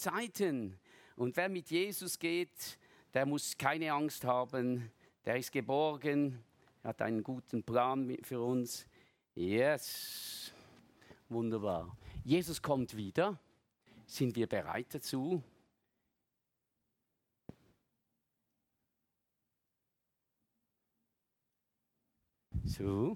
Zeiten. Und wer mit Jesus geht, der muss keine Angst haben. Der ist geborgen. Er hat einen guten Plan für uns. Yes. Wunderbar. Jesus kommt wieder. Sind wir bereit dazu? So.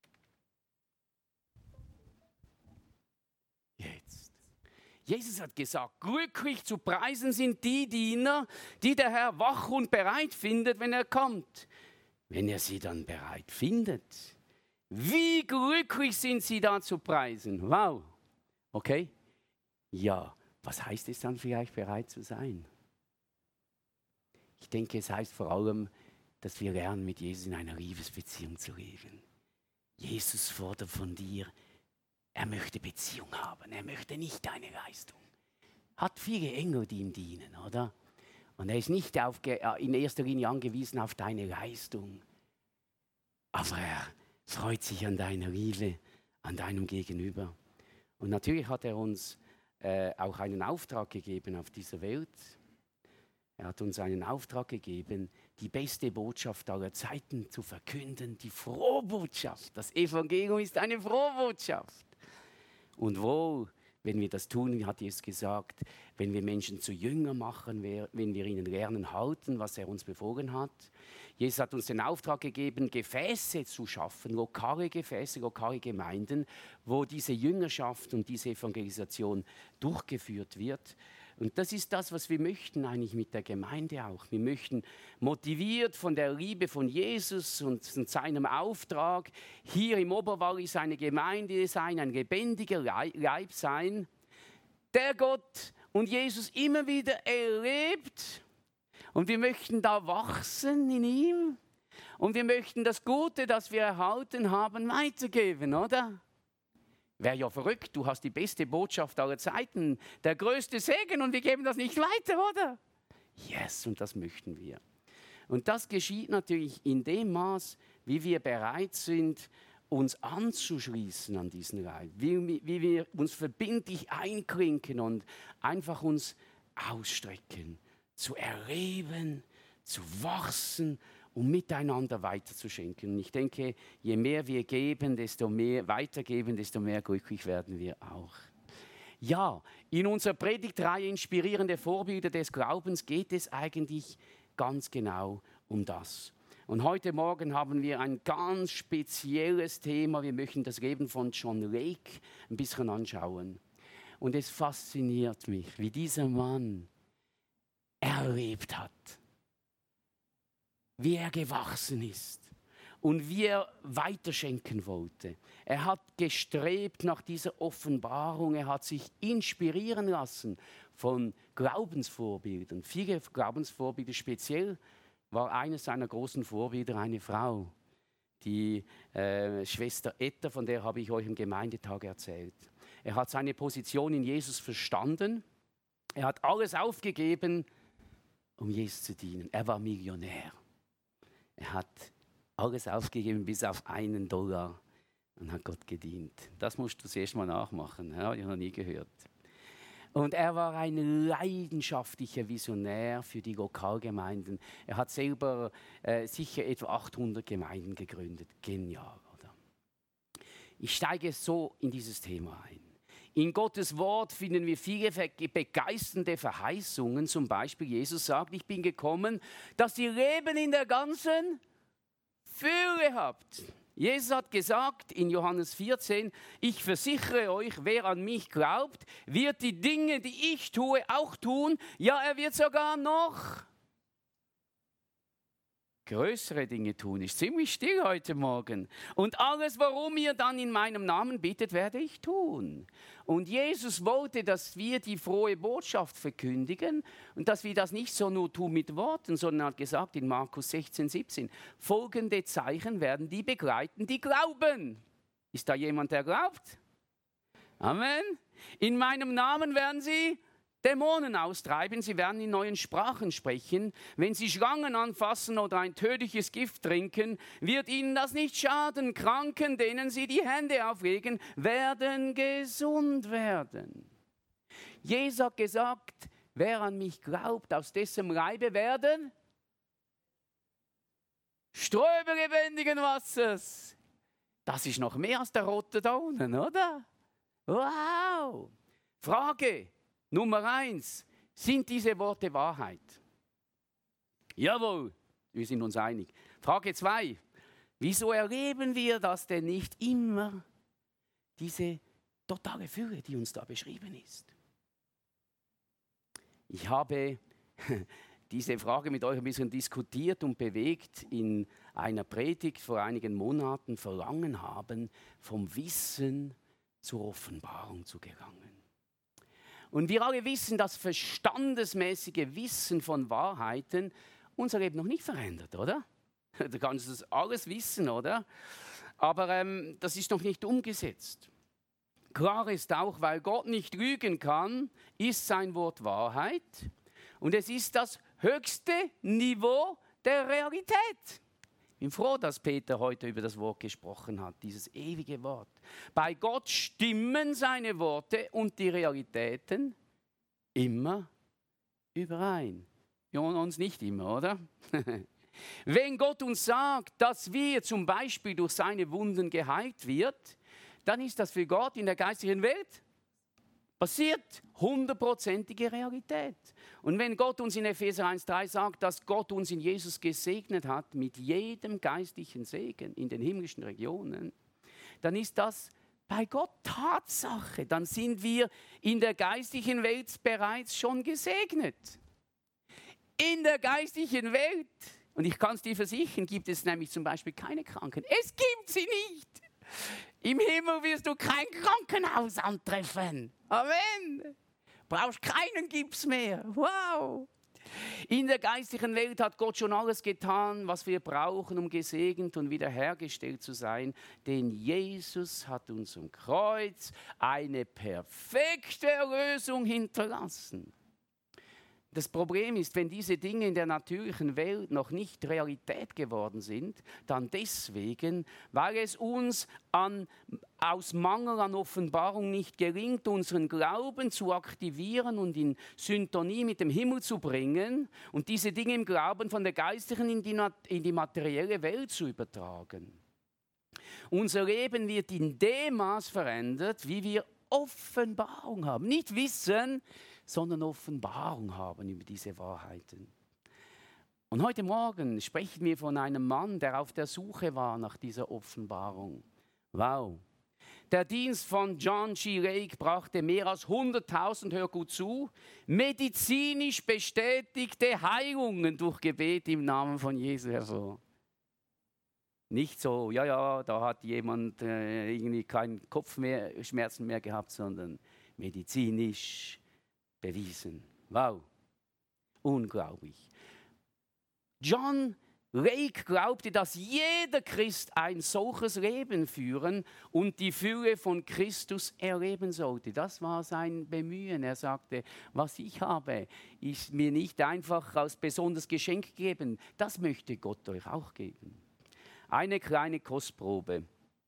Jetzt. Jesus hat gesagt, glücklich zu preisen sind die Diener, die der Herr wach und bereit findet, wenn er kommt. Wenn er sie dann bereit findet. Wie glücklich sind sie da zu preisen. Wow. Okay? Ja, was heißt es dann vielleicht bereit zu sein? Ich denke, es heißt vor allem, dass wir lernen, mit Jesus in einer Liebesbeziehung zu leben. Jesus fordert von dir, er möchte Beziehung haben, er möchte nicht deine Leistung. Hat viele Engel, die ihm dienen, oder? Und er ist nicht in erster Linie angewiesen auf deine Leistung. Aber er freut sich an deiner Liebe, an deinem Gegenüber. Und natürlich hat er uns auch einen Auftrag gegeben auf dieser Welt. Er hat uns einen Auftrag gegeben, die beste Botschaft aller Zeiten zu verkünden, die frohe Botschaft. Das Evangelium ist eine frohe Botschaft. Und wohl, wenn wir das tun, hat Jesus gesagt, wenn wir Menschen zu Jünger machen, wenn wir ihnen lernen halten, was er uns befohlen hat. Jesus hat uns den Auftrag gegeben, Gefäße zu schaffen, lokale Gefäße, lokale Gemeinden, wo diese Jüngerschaft und diese Evangelisation durchgeführt wird. Und das ist das, was wir möchten eigentlich mit der Gemeinde auch. Wir möchten motiviert von der Liebe von Jesus und seinem Auftrag hier im Oberwallis eine Gemeinde sein, ein lebendiger Leib sein, der Gott und Jesus immer wieder erlebt. Und wir möchten da wachsen in ihm. Und wir möchten das Gute, das wir erhalten haben, weitergeben, oder? Wäre ja verrückt, du hast die beste Botschaft aller Zeiten, der größte Segen und wir geben das nicht weiter, oder? Yes, und das möchten wir. Und das geschieht natürlich in dem Maß, wie wir bereit sind, uns anzuschließen an diesen Leib, wie wir uns verbindlich einklinken und einfach uns ausstrecken, zu erleben, zu wachsen, um miteinander weiterzuschenken. Und ich denke, je mehr wir geben, desto mehr weitergeben, desto mehr glücklich werden wir auch. Ja, in unserer Predigtreihe Inspirierende Vorbilder des Glaubens geht es eigentlich ganz genau um das. Und heute Morgen haben wir ein ganz spezielles Thema. Wir möchten das Leben von John Lake ein bisschen anschauen. Und es fasziniert mich, wie dieser Mann erlebt hat, wie er gewachsen ist und wie er weiterschenken wollte. Er hat gestrebt nach dieser Offenbarung, er hat sich inspirieren lassen von Glaubensvorbildern. Viele Glaubensvorbilder, speziell war eines seiner großen Vorbilder eine Frau, die Schwester Etta, von der habe ich euch im Gemeindetag erzählt. Er hat seine Position in Jesus verstanden, er hat alles aufgegeben, um Jesus zu dienen. Er war Millionär. Er hat alles aufgegeben bis auf $1 und hat Gott gedient. Das musst du zuerst mal nachmachen. Ja, ich habe noch nie gehört. Und er war ein leidenschaftlicher Visionär für die Lokalgemeinden. Er hat selber sicher etwa 800 Gemeinden gegründet. Genial, oder? Ich steige so in dieses Thema ein. In Gottes Wort finden wir viele begeisternde Verheißungen. Zum Beispiel, Jesus sagt, ich bin gekommen, dass ihr Leben in der ganzen Fülle habt. Jesus hat gesagt in Johannes 14, ich versichere euch, wer an mich glaubt, wird die Dinge, die ich tue, auch tun. Ja, er wird sogar noch größere Dinge tun. Ist ziemlich still heute Morgen. Und alles, worum ihr dann in meinem Namen bittet, werde ich tun. Und Jesus wollte, dass wir die frohe Botschaft verkündigen und dass wir das nicht so nur tun mit Worten, sondern hat gesagt in Markus 16, 17, folgende Zeichen werden die begleiten, die glauben. Ist da jemand, der glaubt? Amen. In meinem Namen werden sie Dämonen austreiben, sie werden in neuen Sprachen sprechen. Wenn sie Schlangen anfassen oder ein tödliches Gift trinken, wird ihnen das nicht schaden. Kranken, denen sie die Hände auflegen, werden gesund werden. Jesus hat gesagt, wer an mich glaubt, aus dessen Leibe werden Ströme lebendigen Wassers. Das ist noch mehr als der rote da unten, oder? Wow! Frage Nummer 1. Sind diese Worte Wahrheit? Jawohl, wir sind uns einig. Frage 2. Wieso erleben wir das denn nicht immer? Diese totale Fülle, die uns da beschrieben ist. Ich habe diese Frage mit euch ein bisschen diskutiert und bewegt in einer Predigt vor einigen Monaten. Verlangen haben, vom Wissen zur Offenbarung zu gelangen. Und wir alle wissen, das verstandesmäßige Wissen von Wahrheiten unser Leben noch nicht verändert, oder? Du kannst das alles wissen, oder? Aber das ist noch nicht umgesetzt. Klar ist auch, weil Gott nicht lügen kann, ist sein Wort Wahrheit. Und es ist das höchste Niveau der Realität. Ich bin froh, dass Peter heute über das Wort gesprochen hat, dieses ewige Wort. Bei Gott stimmen seine Worte und die Realitäten immer überein. Ja, uns nicht immer, oder? Wenn Gott uns sagt, dass wir zum Beispiel durch seine Wunden geheilt wird, dann ist das für Gott in der geistlichen Welt passiert, 100%ige Realität. Und wenn Gott uns in Epheser 1,3 sagt, dass Gott uns in Jesus gesegnet hat mit jedem geistlichen Segen in den himmlischen Regionen, dann ist das bei Gott Tatsache. Dann sind wir in der geistlichen Welt bereits schon gesegnet. In der geistlichen Welt, und ich kann es dir versichern, gibt es nämlich zum Beispiel keine Kranken. Es gibt sie nicht. Im Himmel wirst du kein Krankenhaus antreffen. Amen. Brauchst keinen Gips mehr. Wow. In der geistlichen Welt hat Gott schon alles getan, was wir brauchen, um gesegnet und wiederhergestellt zu sein. Denn Jesus hat uns am Kreuz eine perfekte Erlösung hinterlassen. Das Problem ist, wenn diese Dinge in der natürlichen Welt noch nicht Realität geworden sind, dann deswegen, weil es uns aus Mangel an Offenbarung nicht gelingt, unseren Glauben zu aktivieren und in Syntonie mit dem Himmel zu bringen und diese Dinge im Glauben von der geistlichen in die materielle Welt zu übertragen. Unser Leben wird in dem Maß verändert, wie wir Offenbarung haben. Nicht Wissen, sondern Offenbarung haben über diese Wahrheiten. Und heute Morgen sprechen wir von einem Mann, der auf der Suche war nach dieser Offenbarung. Wow. Der Dienst von John G. Lake brachte mehr als 100.000, hör gut zu, medizinisch bestätigte Heilungen durch Gebet im Namen von Jesus hervor. Nicht so, ja, da hat jemand irgendwie keinen Kopfschmerzen mehr gehabt, sondern medizinisch bewiesen. Wow, unglaublich. John Lake glaubte, dass jeder Christ ein solches Leben führen und die Fülle von Christus erleben sollte. Das war sein Bemühen. Er sagte, was ich habe, ist mir nicht einfach als besonderes Geschenk gegeben. Das möchte Gott euch auch geben. Eine kleine Kostprobe.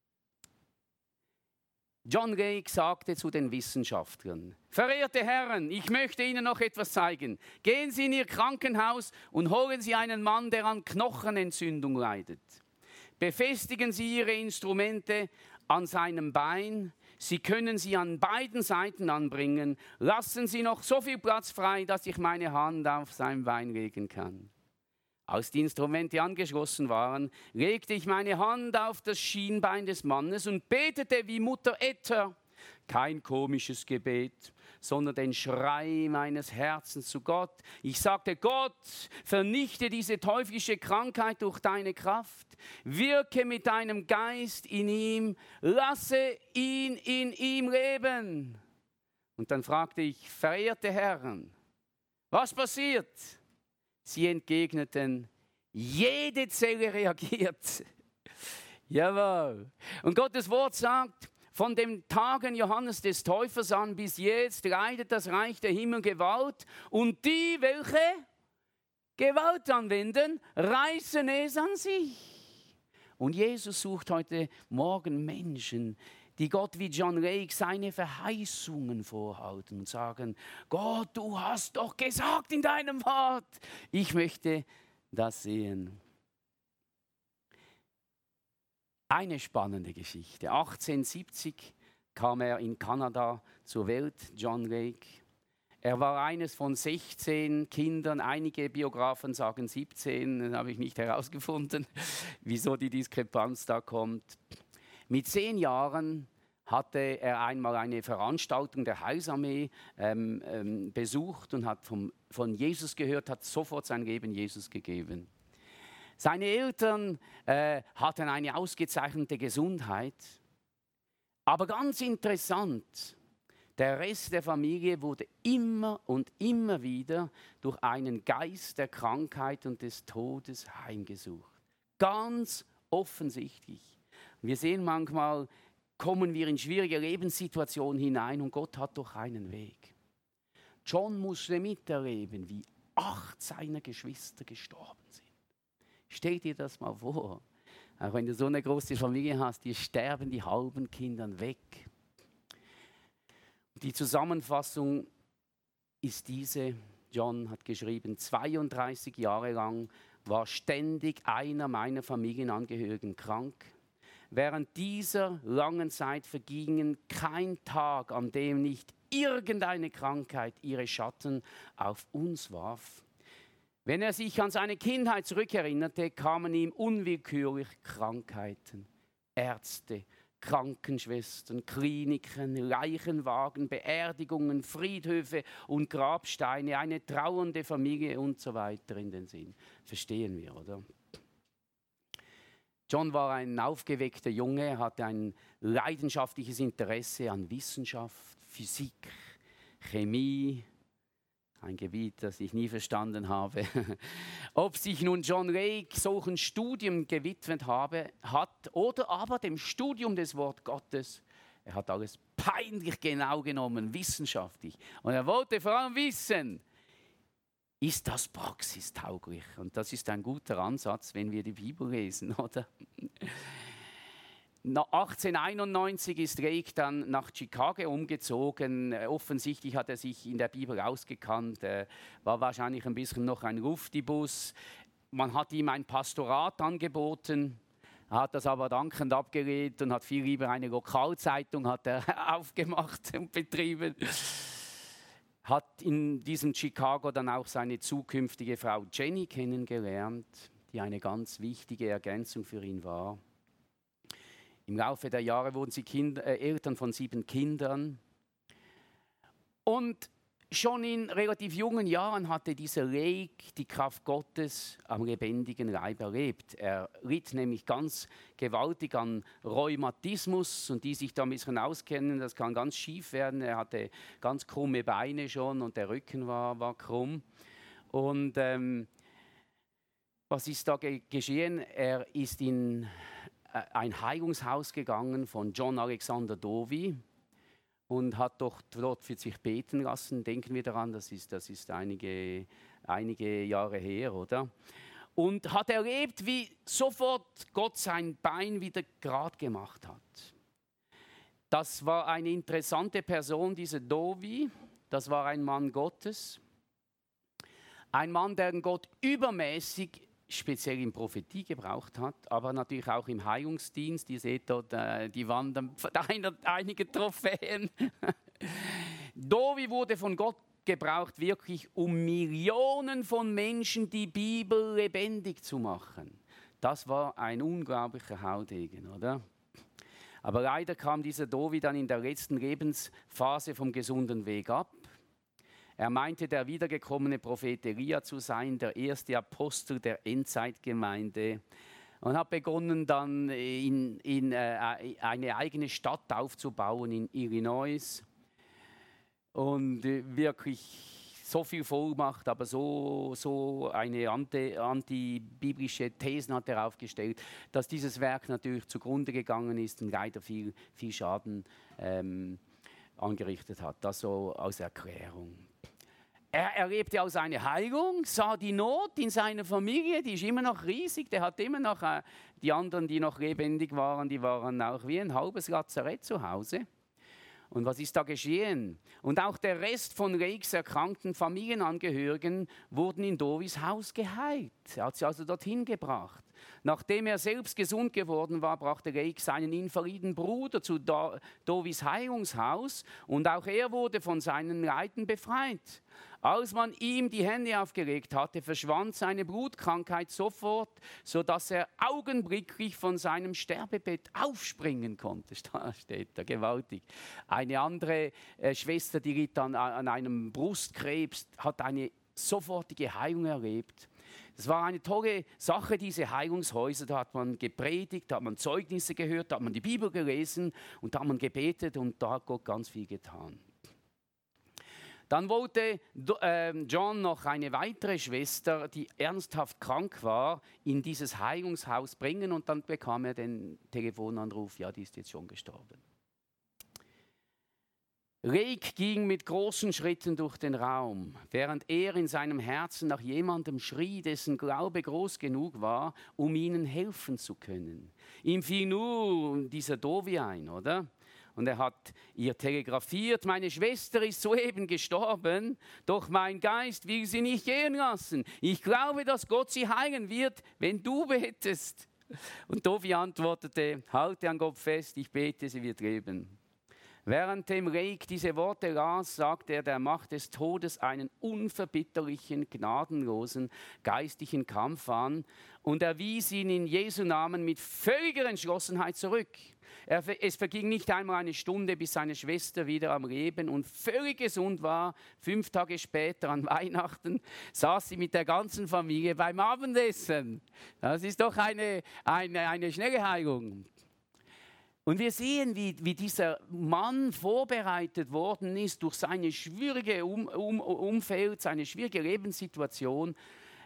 John Lake sagte zu den Wissenschaftlern, verehrte Herren, ich möchte Ihnen noch etwas zeigen. Gehen Sie in Ihr Krankenhaus und holen Sie einen Mann, der an Knochenentzündung leidet. Befestigen Sie Ihre Instrumente an seinem Bein. Sie können sie an beiden Seiten anbringen. Lassen Sie noch so viel Platz frei, dass ich meine Hand auf sein Bein legen kann. Als die Instrumente angeschlossen waren, legte ich meine Hand auf das Schienbein des Mannes und betete wie Mutter Etta. Kein komisches Gebet, sondern den Schrei meines Herzens zu Gott. Ich sagte, Gott, vernichte diese teuflische Krankheit durch deine Kraft. Wirke mit deinem Geist in ihm. Lasse ihn in ihm leben. Und dann fragte ich, verehrte Herren, was passiert? Sie entgegneten, jede Zelle reagiert. Jawohl. Und Gottes Wort sagt, von den Tagen Johannes des Täufers an bis jetzt leidet das Reich der Himmel Gewalt und die, welche Gewalt anwenden, reißen es an sich. Und Jesus sucht heute Morgen Menschen, die Gott wie John Lake seine Verheißungen vorhalten und sagen, Gott, du hast doch gesagt in deinem Wort, ich möchte das sehen. Eine spannende Geschichte. 1870 kam er in Kanada zur Welt, John Lake. Er war eines von 16 Kindern, einige Biografen sagen 17, das habe ich nicht herausgefunden, wieso die Diskrepanz da kommt. Mit 10 Jahren hatte er einmal eine Veranstaltung der Heilsarmee besucht und hat von Jesus gehört, hat sofort sein Leben Jesus gegeben. Seine Eltern hatten eine ausgezeichnete Gesundheit, aber ganz interessant, der Rest der Familie wurde immer und immer wieder durch einen Geist der Krankheit und des Todes heimgesucht. Ganz offensichtlich. Wir sehen manchmal, kommen wir in schwierige Lebenssituationen hinein und Gott hat doch einen Weg. John musste miterleben, wie 8 seiner Geschwister gestorben sind. Stell dir das mal vor. Auch wenn du so eine große Familie hast, die sterben die halben Kinder weg. Die Zusammenfassung ist diese. John hat geschrieben, 32 Jahre lang war ständig einer meiner Familienangehörigen krank. Während dieser langen Zeit vergingen kein Tag, an dem nicht irgendeine Krankheit ihre Schatten auf uns warf. Wenn er sich an seine Kindheit zurückerinnerte, kamen ihm unwillkürlich Krankheiten, Ärzte, Krankenschwestern, Kliniken, Leichenwagen, Beerdigungen, Friedhöfe und Grabsteine, eine trauernde Familie und so weiter in den Sinn. Verstehen wir, oder? John war ein aufgeweckter Junge, er hatte ein leidenschaftliches Interesse an Wissenschaft, Physik, Chemie, ein Gebiet, das ich nie verstanden habe. Ob sich nun John Lake solchen Studien gewidmet hat oder aber dem Studium des Wort Gottes. Er hat alles peinlich genau genommen, wissenschaftlich. Und er wollte vor allem wissen, ist das praxistauglich? Und das ist ein guter Ansatz, wenn wir die Bibel lesen, oder? 1891 ist Lake dann nach Chicago umgezogen. Offensichtlich hat er sich in der Bibel ausgekannt, war wahrscheinlich ein bisschen noch ein Luftibus. Man hat ihm ein Pastorat angeboten, hat das aber dankend abgelehnt und hat viel lieber eine Lokalzeitung hat er aufgemacht und betrieben. Hat in diesem Chicago dann auch seine zukünftige Frau Jenny kennengelernt, die eine ganz wichtige Ergänzung für ihn war. Im Laufe der Jahre wurden sie Eltern von 7 Kindern. Und schon in relativ jungen Jahren hatte dieser Lake die Kraft Gottes am lebendigen Leib erlebt. Er litt nämlich ganz gewaltig an Rheumatismus und die sich da ein bisschen auskennen, das kann ganz schief werden. Er hatte ganz krumme Beine schon und der Rücken war krumm. Und was ist da geschehen? Er ist in ein Heilungshaus gegangen von John Alexander Dowie und hat doch dort für sich beten lassen. Denken wir daran, das ist einige Jahre her, oder? Und hat erlebt, wie sofort Gott sein Bein wieder gerade gemacht hat. Das war eine interessante Person, dieser Dowie. Das war ein Mann Gottes. Ein Mann, der Gott übermäßig speziell in Prophetie gebraucht hat, aber natürlich auch im Heilungsdienst. Ihr seht dort die Wand einige Trophäen. Dowie wurde von Gott gebraucht, wirklich um Millionen von Menschen die Bibel lebendig zu machen. Das war ein unglaublicher Haudegen, oder? Aber leider kam dieser Dowie dann in der letzten Lebensphase vom gesunden Weg ab. Er meinte, der wiedergekommene Prophet Elia zu sein, der erste Apostel der Endzeitgemeinde, und hat begonnen, dann eine eigene Stadt aufzubauen in Illinois. Und wirklich so viel Vollmacht, aber so eine antibiblische Thesen hat er aufgestellt, dass dieses Werk natürlich zugrunde gegangen ist und leider viel Schaden angerichtet hat. Das so als Erklärung. Er erlebte auch seine Heilung, sah die Not in seiner Familie, die ist immer noch riesig. Der hat immer noch, die anderen, die noch lebendig waren, die waren auch wie ein halbes Lazarett zu Hause. Und was ist da geschehen? Und auch der Rest von Reiks erkrankten Familienangehörigen wurden in Dovis Haus geheilt. Er hat sie also dorthin gebracht. Nachdem er selbst gesund geworden war, brachte Reik seinen invaliden Bruder zu Dovis Heilungshaus und auch er wurde von seinen Leiden befreit. Als man ihm die Hände aufgelegt hatte, verschwand seine Blutkrankheit sofort, sodass er augenblicklich von seinem Sterbebett aufspringen konnte. Da steht da, gewaltig. Eine andere Schwester, die litt an einem Brustkrebs, hat eine sofortige Heilung erlebt. Es war eine tolle Sache, diese Heilungshäuser. Da hat man gepredigt, da hat man Zeugnisse gehört, da hat man die Bibel gelesen und da hat man gebetet und da hat Gott ganz viel getan. Dann wollte John noch eine weitere Schwester, die ernsthaft krank war, in dieses Heilungshaus bringen und dann bekam er den Telefonanruf, ja, die ist jetzt schon gestorben. Reik ging mit großen Schritten durch den Raum, während er in seinem Herzen nach jemandem schrie, dessen Glaube groß genug war, um ihnen helfen zu können. Ihm fiel nur dieser Dovi ein, oder? Und er hat ihr telegrafiert, meine Schwester ist soeben gestorben, doch mein Geist will sie nicht gehen lassen. Ich glaube, dass Gott sie heilen wird, wenn du betest. Und Dovi antwortete, halte an Gott fest, ich bete, sie wird leben. Währenddem Reik diese Worte las, sagte er der Macht des Todes einen unverbitterlichen, gnadenlosen, geistlichen Kampf an und er wies ihn in Jesu Namen mit völliger Entschlossenheit zurück. Es verging nicht einmal eine Stunde, bis seine Schwester wieder am Leben und völlig gesund war. 5 Tage später an Weihnachten saß sie mit der ganzen Familie beim Abendessen. Das ist doch eine schnelle Heilung. Und wir sehen, wie dieser Mann vorbereitet worden ist durch seine schwierige Umfeld, seine schwierige Lebenssituation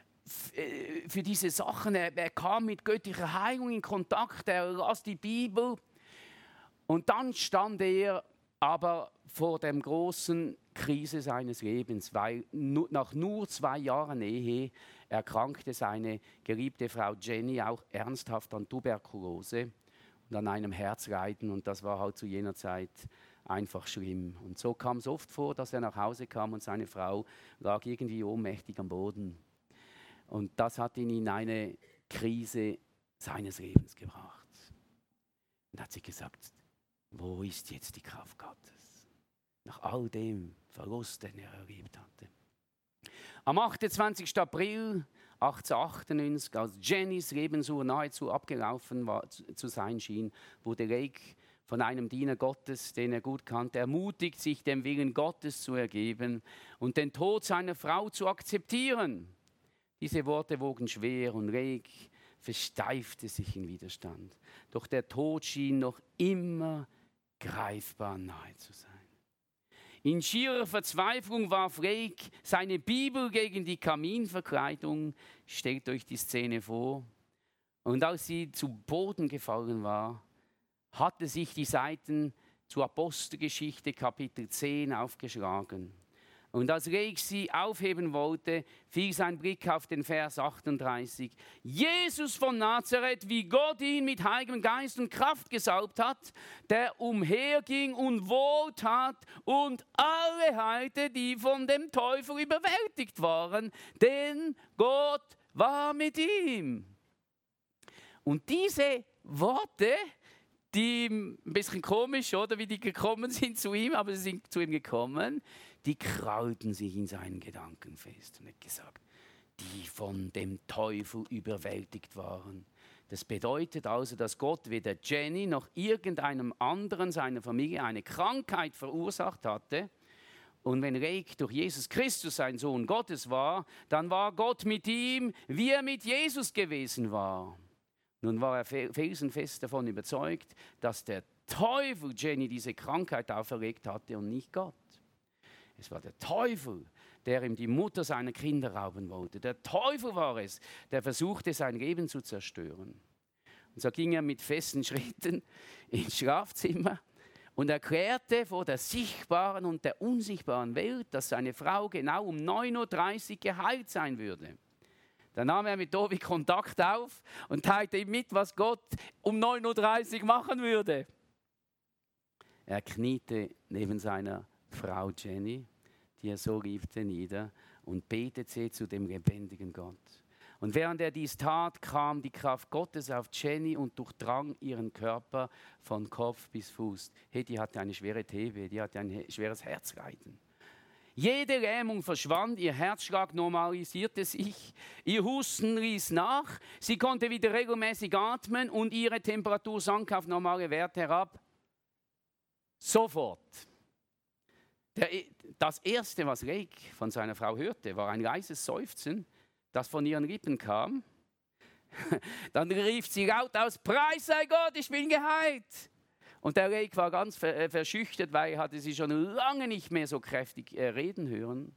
für diese Sachen. Er kam mit göttlicher Heilung in Kontakt, er las die Bibel. Und dann stand er aber vor der großen Krise seines Lebens, weil nach nur 2 Jahren Ehe erkrankte seine geliebte Frau Jenny auch ernsthaft an Tuberkulose und an einem Herzleiden. Und das war halt zu jener Zeit einfach schlimm. Und so kam es oft vor, dass er nach Hause kam und seine Frau lag irgendwie ohnmächtig am Boden. Und das hat ihn in eine Krise seines Lebens gebracht. Und hat sich gesagt, wo ist jetzt die Kraft Gottes? Nach all dem Verlust, den er erlebt hatte. Am 28. April 1898, als Jennys Lebensuhr nahezu abgelaufen war, zu sein schien, wurde Reik von einem Diener Gottes, den er gut kannte, ermutigt, sich dem Willen Gottes zu ergeben und den Tod seiner Frau zu akzeptieren. Diese Worte wogen schwer und Reik versteifte sich in Widerstand. Doch der Tod schien noch immer greifbar nahe zu sein. In schierer Verzweiflung warf Reik seine Bibel gegen die Kaminverkleidung. Stellt euch die Szene vor. Und als sie zu Boden gefallen war, hatte sich die Seiten zur Apostelgeschichte Kapitel 10 aufgeschlagen. Und als Reik sie aufheben wollte, fiel sein Blick auf den Vers 38. Jesus von Nazareth, wie Gott ihn mit Heiligem Geist und Kraft gesalbt hat, der umherging und wohltat und alle heilte, die von dem Teufel überwältigt waren, denn Gott war mit ihm. Und diese Worte, die ein bisschen komisch, oder, wie die gekommen sind zu ihm, aber sie sind zu ihm gekommen, die kraulten sich in seinen Gedanken fest und hat gesagt, die von dem Teufel überwältigt waren. Das bedeutet also, dass Gott weder Jenny noch irgendeinem anderen seiner Familie eine Krankheit verursacht hatte. Und wenn Reik durch Jesus Christus sein Sohn Gottes war, dann war Gott mit ihm, wie er mit Jesus gewesen war. Nun war er felsenfest davon überzeugt, dass der Teufel Jenny diese Krankheit auferlegt hatte und nicht Gott. Es war der Teufel, der ihm die Mutter seiner Kinder rauben wollte. Der Teufel war es, der versuchte, sein Leben zu zerstören. Und so ging er mit festen Schritten ins Schlafzimmer und erklärte vor der sichtbaren und der unsichtbaren Welt, dass seine Frau genau um 9:30 Uhr geheilt sein würde. Dann nahm er mit Dovi Kontakt auf und teilte ihm mit, was Gott um 9:30 Uhr machen würde. Er kniete neben seiner Frau Jenny, die er so liebte, nieder und betete zu dem lebendigen Gott. Und während er dies tat, kam die Kraft Gottes auf Jenny und durchdrang ihren Körper von Kopf bis Fuß. Hey, die hatte eine schwere TB, die hatte ein schweres Herzleiden. Jede Lähmung verschwand, ihr Herzschlag normalisierte sich, ihr Husten ließ nach, sie konnte wieder regelmäßig atmen und ihre Temperatur sank auf normale Werte herab. Sofort. Das Erste, was Lake von seiner Frau hörte, war ein leises Seufzen, das von ihren Lippen kam. Dann rief sie laut aus, Preis sei Gott, ich bin geheilt. Und der Lake war ganz verschüchtert, weil er hatte sie schon lange nicht mehr so kräftig reden hören.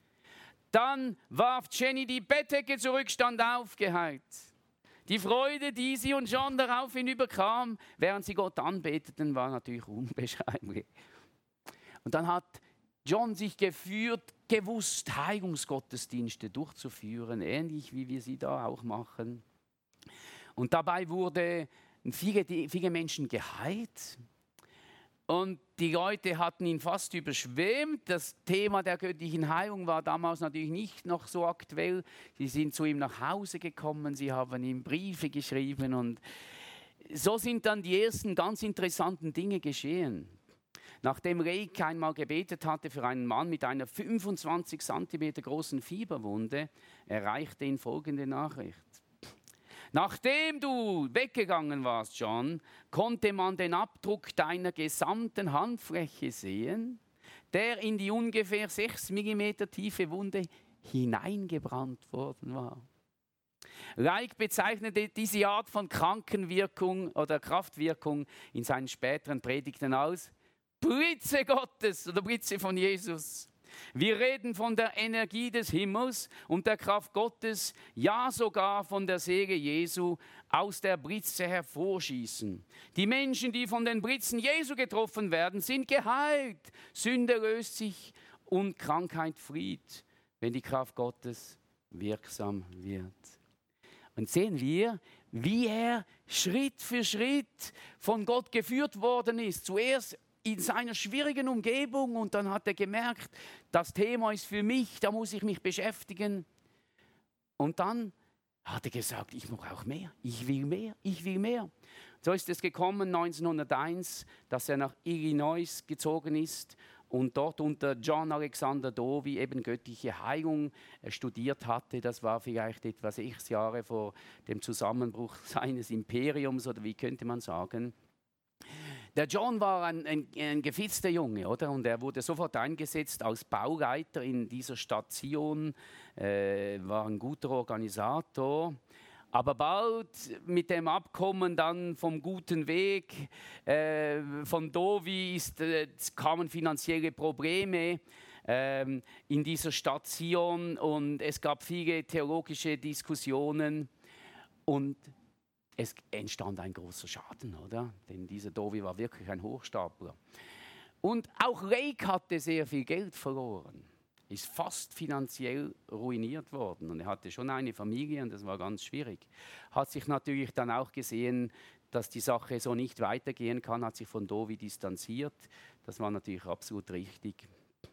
Dann warf Jenny die Bettdecke zurück, stand auf, geheilt. Die Freude, die sie und John daraufhin überkam, während sie Gott anbeteten, war natürlich unbeschreiblich. Und dann hat John sich gewusst, Heilungsgottesdienste durchzuführen, ähnlich wie wir sie da auch machen. Und dabei wurden viele Menschen geheilt. Und die Leute hatten ihn fast überschwemmt. Das Thema der göttlichen Heilung war damals natürlich nicht noch so aktuell. Sie sind zu ihm nach Hause gekommen, sie haben ihm Briefe geschrieben und so sind dann die ersten ganz interessanten Dinge geschehen. Nachdem Lake einmal gebetet hatte für einen Mann mit einer 25 cm großen Fieberwunde, erreichte ihn folgende Nachricht. Nachdem du weggegangen warst, John, konnte man den Abdruck deiner gesamten Handfläche sehen, der in die ungefähr 6 mm tiefe Wunde hineingebrannt worden war. Lake bezeichnete diese Art von Krankenwirkung oder Kraftwirkung in seinen späteren Predigten als Blitze Gottes oder Blitze von Jesus. Wir reden von der Energie des Himmels und der Kraft Gottes, ja sogar von der Seele Jesu, aus der Blitze hervorschießen. Die Menschen, die von den Blitzen Jesu getroffen werden, sind geheilt. Sünde löst sich und Krankheit flieht, wenn die Kraft Gottes wirksam wird. Und sehen wir, wie er Schritt für Schritt von Gott geführt worden ist. Zuerst in seiner schwierigen Umgebung und dann hat er gemerkt, das Thema ist für mich, da muss ich mich beschäftigen. Und dann hat er gesagt, ich brauche auch mehr, ich will mehr, ich will mehr. So ist es gekommen 1901, dass er nach Illinois gezogen ist und dort unter John Alexander Dowie eben göttliche Heilung studiert hatte. Das war vielleicht etwa 6 Jahre vor dem Zusammenbruch seines Imperiums oder wie könnte man sagen. Der John war ein gefitzter Junge, oder? Und er wurde sofort eingesetzt als Bauleiter in dieser Station, war ein guter Organisator. Aber bald mit dem Abkommen dann vom guten Weg von Dowie kamen finanzielle Probleme in dieser Station und es gab viele theologische Diskussionen und es entstand ein großer Schaden, oder? Denn dieser Dowie war wirklich ein Hochstapler. Und auch Lake hatte sehr viel Geld verloren, ist fast finanziell ruiniert worden. Und er hatte schon eine Familie und das war ganz schwierig. Hat sich natürlich dann auch gesehen, dass die Sache so nicht weitergehen kann, hat sich von Dowie distanziert. Das war natürlich absolut richtig.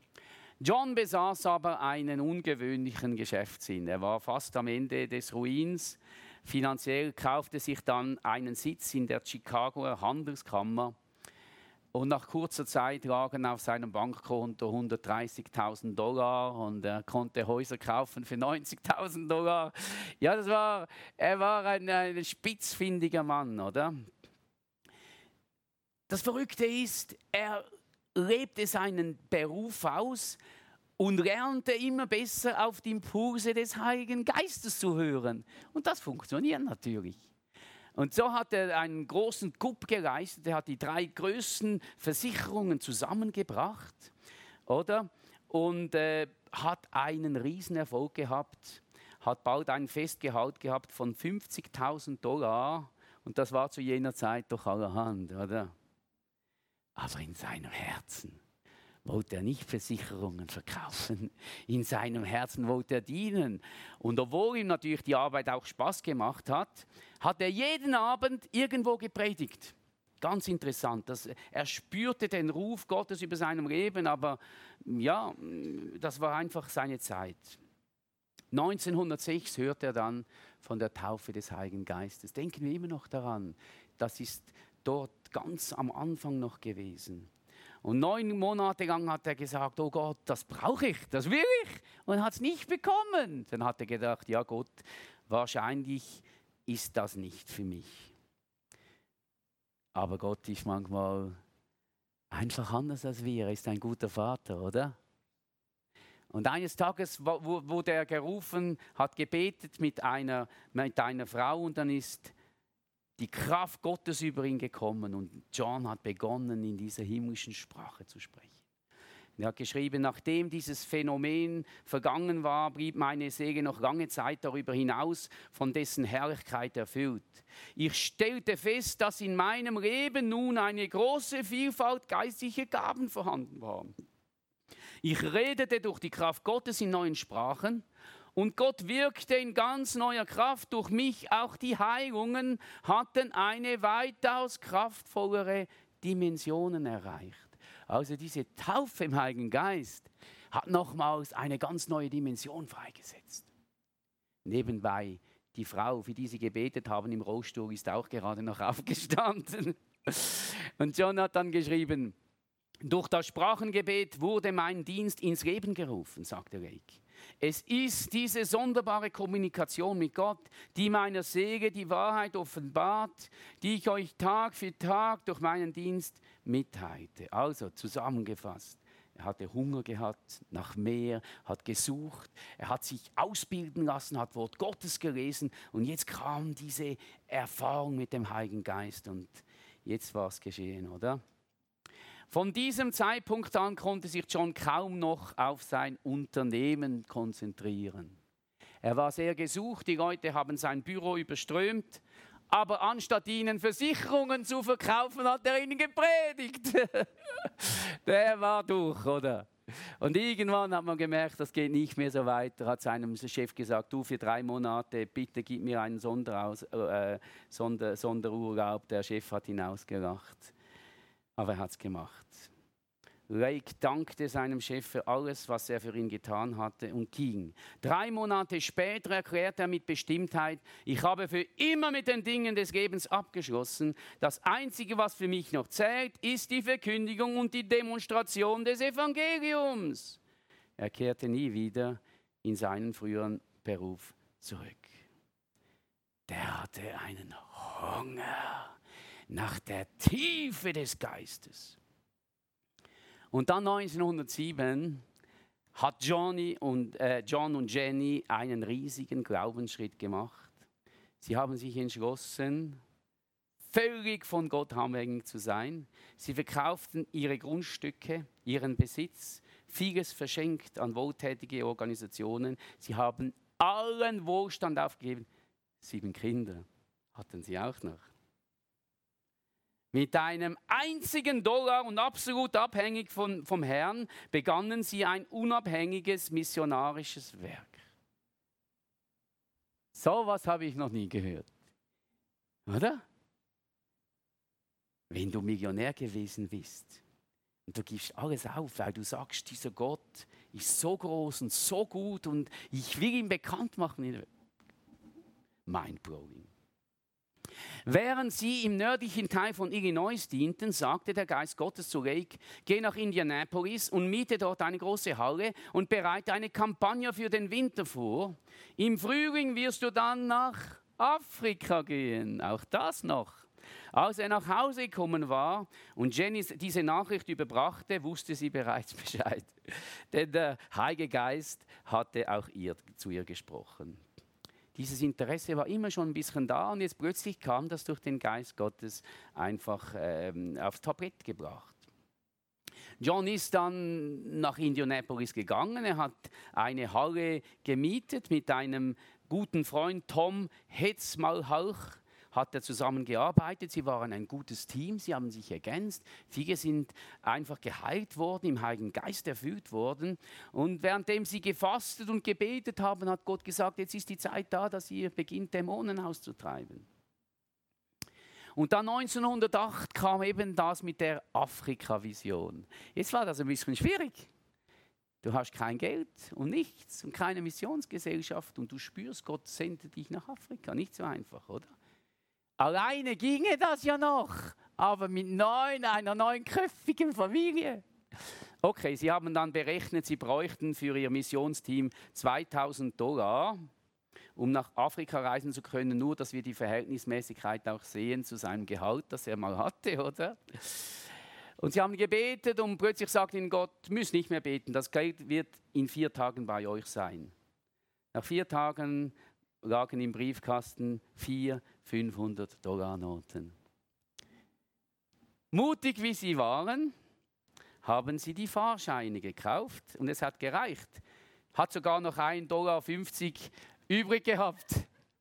John besaß aber einen ungewöhnlichen Geschäftssinn. Er war fast am Ende des Ruins. Finanziell kaufte sich dann einen Sitz in der Chicagoer Handelskammer und nach kurzer Zeit lagen auf seinem Bankkonto $130.000 und er konnte Häuser kaufen für $90.000. Ja, er war ein spitzfindiger Mann, oder? Das Verrückte ist, er lebte seinen Beruf aus und lernte immer besser auf die Impulse des Heiligen Geistes zu hören. Und das funktioniert natürlich. Und so hat er einen großen Coup geleistet. Er hat die 3 größten Versicherungen zusammengebracht, oder? Und hat einen Riesenerfolg gehabt, hat bald ein Festgehalt gehabt von $50.000. Und das war zu jener Zeit doch allerhand, oder? Aber in seinem Herzen wollte er nicht Versicherungen verkaufen. In seinem Herzen wollte er dienen. Und obwohl ihm natürlich die Arbeit auch Spaß gemacht hat, hat er jeden Abend irgendwo gepredigt. Ganz interessant. Er spürte den Ruf Gottes über seinem Leben, aber ja, das war einfach seine Zeit. 1906 hörte er dann von der Taufe des Heiligen Geistes. Denken wir immer noch daran. Das ist dort ganz am Anfang noch gewesen. Und 9 Monate lang hat er gesagt, oh Gott, das brauche ich, das will ich. Und hat es nicht bekommen. Dann hat er gedacht, ja Gott, wahrscheinlich ist das nicht für mich. Aber Gott ist manchmal einfach anders als wir. Er ist ein guter Vater, oder? Und eines Tages wurde er gerufen, hat gebetet mit einer Frau und dann ist die Kraft Gottes über ihn gekommen und John hat begonnen, in dieser himmlischen Sprache zu sprechen. Er hat geschrieben, nachdem dieses Phänomen vergangen war, blieb meine Seele noch lange Zeit darüber hinaus von dessen Herrlichkeit erfüllt. Ich stellte fest, dass in meinem Leben nun eine große Vielfalt geistlicher Gaben vorhanden war. Ich redete durch die Kraft Gottes in neuen Sprachen und Gott wirkte in ganz neuer Kraft durch mich. Auch die Heilungen hatten eine weitaus kraftvollere Dimensionen erreicht. Also diese Taufe im Heiligen Geist hat nochmals eine ganz neue Dimension freigesetzt. Nebenbei, die Frau, für die sie gebetet haben im Rollstuhl, ist auch gerade noch aufgestanden. Und John hat dann geschrieben, durch das Sprachengebet wurde mein Dienst ins Leben gerufen, sagte Lake. Es ist diese sonderbare Kommunikation mit Gott, die meiner Seele die Wahrheit offenbart, die ich euch Tag für Tag durch meinen Dienst mitteilte. Also zusammengefasst, er hatte Hunger gehabt nach mehr, hat gesucht, er hat sich ausbilden lassen, hat Wort Gottes gelesen und jetzt kam diese Erfahrung mit dem Heiligen Geist und jetzt war es geschehen, oder? Von diesem Zeitpunkt an konnte sich John kaum noch auf sein Unternehmen konzentrieren. Er war sehr gesucht, die Leute haben sein Büro überströmt, aber anstatt ihnen Versicherungen zu verkaufen, hat er ihnen gepredigt. Der war durch, oder? Und irgendwann hat man gemerkt, das geht nicht mehr so weiter, hat seinem Chef gesagt, du für 3 Monate, bitte gib mir einen Sonderurlaub. Der Chef hat ihn ausgelacht. Aber er hat es gemacht. Lake dankte seinem Chef für alles, was er für ihn getan hatte und ging. 3 Monate später erklärte er mit Bestimmtheit, ich habe für immer mit den Dingen des Lebens abgeschlossen. Das Einzige, was für mich noch zählt, ist die Verkündigung und die Demonstration des Evangeliums. Er kehrte nie wieder in seinen früheren Beruf zurück. Der hatte einen Hunger nach der Tiefe des Geistes. Und dann 1907 hat John und Jenny einen riesigen Glaubensschritt gemacht. Sie haben sich entschlossen, völlig von Gott abhängig zu sein. Sie verkauften ihre Grundstücke, ihren Besitz, vieles verschenkt an wohltätige Organisationen. Sie haben allen Wohlstand aufgegeben. 7 Kinder hatten sie auch noch. Mit einem einzigen $1 und absolut abhängig vom Herrn begannen sie ein unabhängiges missionarisches Werk. So was habe ich noch nie gehört. Oder? Wenn du Millionär gewesen bist und du gibst alles auf, weil du sagst, dieser Gott ist so groß und so gut und ich will ihn bekannt machen. Mindblowing. Während sie im nördlichen Teil von Illinois dienten, sagte der Geist Gottes zu Lake, geh nach Indianapolis und miete dort eine große Halle und bereite eine Kampagne für den Winter vor. Im Frühling wirst du dann nach Afrika gehen, auch das noch. Als er nach Hause gekommen war und Jenny diese Nachricht überbrachte, wusste sie bereits Bescheid. Denn der Heilige Geist hatte auch zu ihr gesprochen. Dieses Interesse war immer schon ein bisschen da und jetzt plötzlich kam das durch den Geist Gottes einfach aufs Tablett gebracht. John ist dann nach Indianapolis gegangen. Er hat eine Halle gemietet mit einem guten Freund Tom Hetzmalhauch. hat er zusammengearbeitet. Sie waren ein gutes Team, sie haben sich ergänzt. Viele sind einfach geheilt worden, im Heiligen Geist erfüllt worden. Und währenddem sie gefastet und gebetet haben, hat Gott gesagt, jetzt ist die Zeit da, dass ihr beginnt, Dämonen auszutreiben. Und dann 1908 kam eben das mit der Afrika-Vision. Jetzt war das ein bisschen schwierig. Du hast kein Geld und nichts und keine Missionsgesellschaft und du spürst, Gott sendet dich nach Afrika. Nicht so einfach, oder? Alleine ginge das ja noch, aber mit einer neunköpfigen Familie. Okay, sie haben dann berechnet, sie bräuchten für ihr Missionsteam $2000, um nach Afrika reisen zu können, nur dass wir die Verhältnismäßigkeit auch sehen zu seinem Gehalt, das er mal hatte, oder? Und sie haben gebetet und plötzlich sagt ihnen Gott, müsst nicht mehr beten, das Geld wird in 4 Tagen bei euch sein. Nach 4 Tagen lagen im Briefkasten 4 $500-Noten. Mutig wie sie waren, haben sie die Fahrscheine gekauft und es hat gereicht. Hat sogar noch $1,50 übrig gehabt.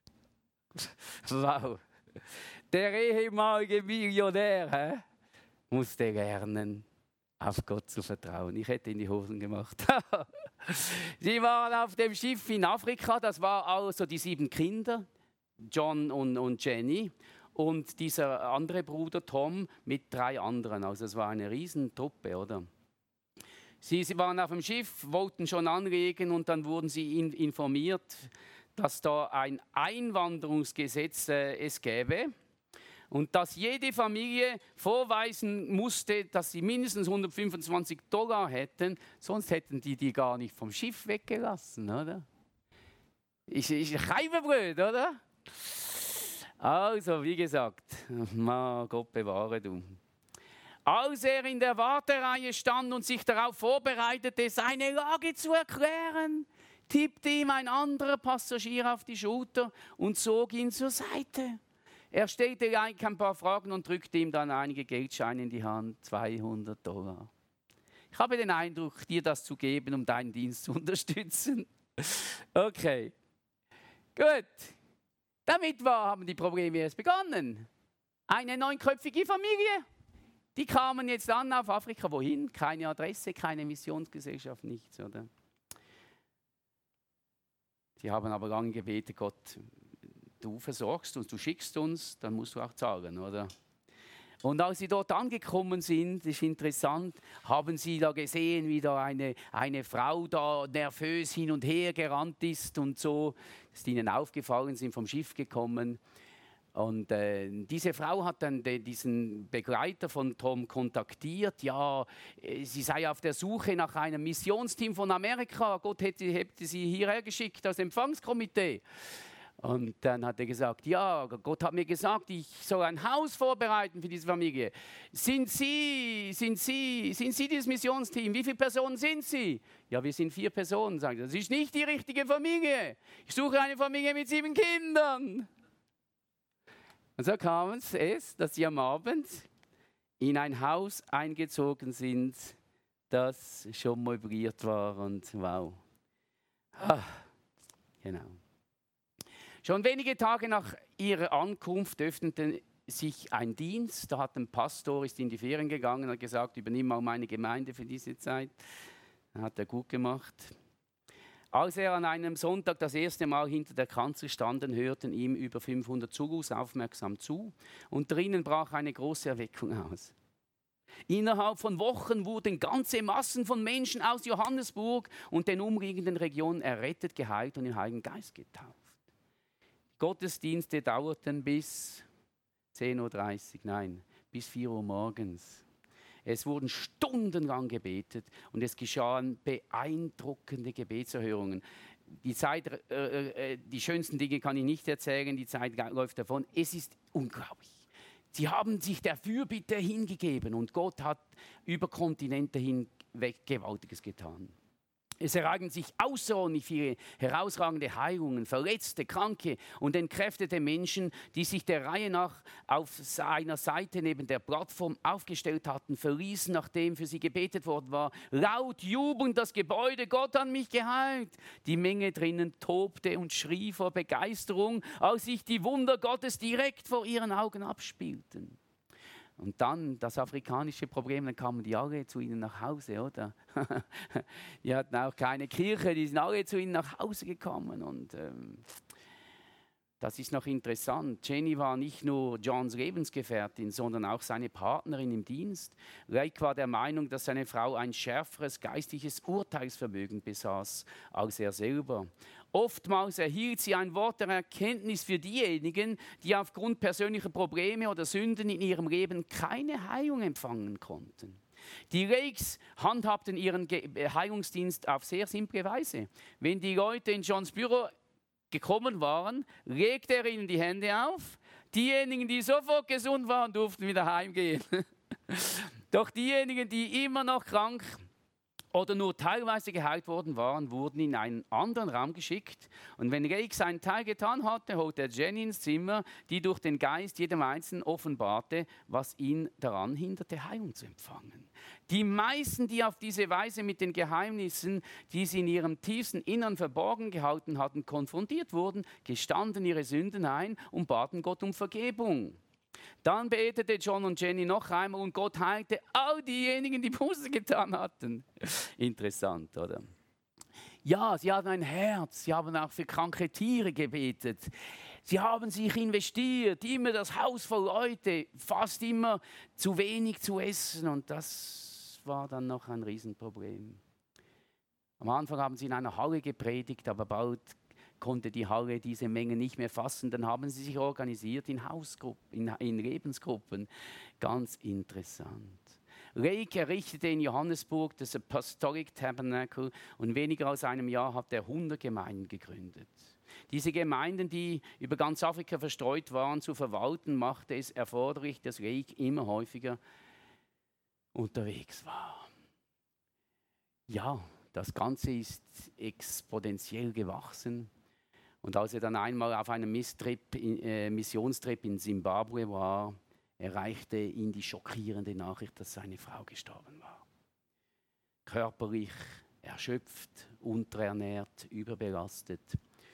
Wow. Der ehemalige Millionär, musste lernen, auf Gott zu vertrauen. Ich hätte in die Hosen gemacht. Sie waren auf dem Schiff in Afrika, das war also die 7 Kinder, John und Jenny, und dieser andere Bruder Tom mit 3 anderen. Also es war eine Riesentruppe, oder? Sie waren auf dem Schiff, wollten schon anlegen und dann wurden sie informiert, dass da ein Einwanderungsgesetz es gäbe. Und dass jede Familie vorweisen musste, dass sie mindestens $125 hätten, sonst hätten die gar nicht vom Schiff weggelassen, oder? Ist Scheibenblöd, oder? Also, wie gesagt, Gott bewahre du. Als er in der Wartereihe stand und sich darauf vorbereitete, seine Lage zu erklären, tippte ihm ein anderer Passagier auf die Schulter und zog ihn zur Seite. Er stellte gleich ein paar Fragen und drückte ihm dann einige Geldscheine in die Hand, $200. Ich habe den Eindruck, dir das zu geben, um deinen Dienst zu unterstützen. Okay, gut. Damit haben die Probleme erst begonnen. Eine 9-köpfige Familie, die kamen jetzt an auf Afrika. Wohin? Keine Adresse, keine Missionsgesellschaft, nichts, oder? Sie haben aber lange gebetet, Gott, du versorgst uns, du schickst uns, dann musst du auch zahlen, oder? Und als sie dort angekommen sind, ist interessant, haben sie da gesehen, wie da eine Frau da nervös hin und her gerannt ist und so. Das ist ihnen aufgefallen, sind vom Schiff gekommen. Und diese Frau hat dann diesen Begleiter von Tom kontaktiert. Ja, sie sei auf der Suche nach einem Missionsteam von Amerika. Gott hätte sie hierher geschickt, das Empfangskomitee. Und dann hat er gesagt, ja, Gott hat mir gesagt, ich soll ein Haus vorbereiten für diese Familie. Sind Sie dieses Missionsteam? Wie viele Personen sind Sie? Ja, wir sind 4 Personen, sagt er. Das ist nicht die richtige Familie. Ich suche eine Familie mit 7 Kindern. Und so kam es, dass sie am Abend in ein Haus eingezogen sind, das schon möbliert war und wow. Genau. Schon wenige Tage nach ihrer Ankunft öffnete sich ein Dienst. Da hat ein Pastor, ist in die Ferien gegangen, hat gesagt, übernimm mal meine Gemeinde für diese Zeit. Hat er gut gemacht. Als er an einem Sonntag das erste Mal hinter der Kanzel standen, hörten ihm über 500 Zulus aufmerksam zu und drinnen brach eine große Erweckung aus. Innerhalb von Wochen wurden ganze Massen von Menschen aus Johannesburg und den umliegenden Regionen errettet, geheilt und im Heiligen Geist getauft. Gottesdienste dauerten bis 10:30 Uhr, nein, bis 4 Uhr morgens. Es wurden stundenlang gebetet und es geschahen beeindruckende Gebetserhörungen. Die schönsten Dinge kann ich nicht erzählen, die Zeit läuft davon. Es ist unglaublich. Sie haben sich der Fürbitte hingegeben und Gott hat über Kontinente hinweg Gewaltiges getan. Es ereignen sich außerordentlich viele herausragende Heilungen, verletzte, kranke und entkräftete Menschen, die sich der Reihe nach auf seiner Seite neben der Plattform aufgestellt hatten, verließen, nachdem für sie gebetet worden war, laut jubelnd das Gebäude, Gott hat mich geheilt. Die Menge drinnen tobte und schrie vor Begeisterung, als sich die Wunder Gottes direkt vor ihren Augen abspielten. Und dann das afrikanische Problem, dann kamen die alle zu ihnen nach Hause, oder? Die hatten auch keine Kirche, die sind alle zu ihnen nach Hause gekommen. Und das ist noch interessant. Jenny war nicht nur Johns Lebensgefährtin, sondern auch seine Partnerin im Dienst. Lake war der Meinung, dass seine Frau ein schärferes geistliches Urteilsvermögen besaß als er selber. Oftmals erhielt sie ein Wort der Erkenntnis für diejenigen, die aufgrund persönlicher Probleme oder Sünden in ihrem Leben keine Heilung empfangen konnten. Die Lakes handhabten ihren Heilungsdienst auf sehr simple Weise. Wenn die Leute in Johns Büro gekommen waren, legte er ihnen die Hände auf. Diejenigen, die sofort gesund waren, durften wieder heimgehen. Doch diejenigen, die immer noch krank oder nur teilweise geheilt worden waren, wurden in einen anderen Raum geschickt. Und wenn Lake seinen Teil getan hatte, holte er Jenny ins Zimmer, die durch den Geist jedem Einzelnen offenbarte, was ihn daran hinderte, Heilung zu empfangen. Die meisten, die auf diese Weise mit den Geheimnissen, die sie in ihrem tiefsten Innern verborgen gehalten hatten, konfrontiert wurden, gestanden ihre Sünden ein und baten Gott um Vergebung. Dann betete John und Jenny noch einmal und Gott heilte all diejenigen, die Buße getan hatten. Interessant, oder? Ja, sie hatten ein Herz, sie haben auch für kranke Tiere gebetet. Sie haben sich investiert, immer das Haus voll Leute, fast immer zu wenig zu essen und das war dann noch ein Riesenproblem. Am Anfang haben sie in einer Halle gepredigt, aber bald konnte die Halle diese Menge nicht mehr fassen. Dann haben sie sich organisiert in Hausgruppen, in Lebensgruppen. Ganz interessant. Lake errichtete in Johannesburg das Apostolic Tabernacle und weniger als einem Jahr hat er 100 Gemeinden gegründet. Diese Gemeinden, die über ganz Afrika verstreut waren, zu verwalten, machte es erforderlich, dass Lake immer häufiger unterwegs war. Ja, das Ganze ist exponentiell gewachsen. Und als er dann einmal auf einem Missionstrip in Zimbabwe war, erreichte ihn die schockierende Nachricht, dass seine Frau gestorben war. Körperlich erschöpft, unterernährt, überbelastet.